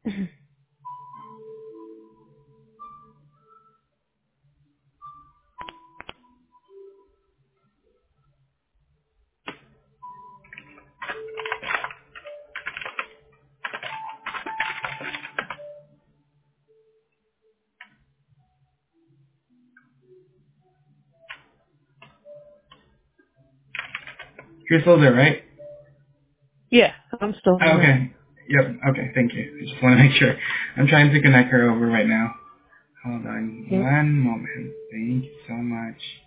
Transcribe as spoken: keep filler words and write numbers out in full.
You're still there, right? Yeah, I'm still here. Okay. Yep. Okay. Thank you. I just want to make sure. I'm trying to connect her over right now. Hold on Yep. one moment. Thank you so much.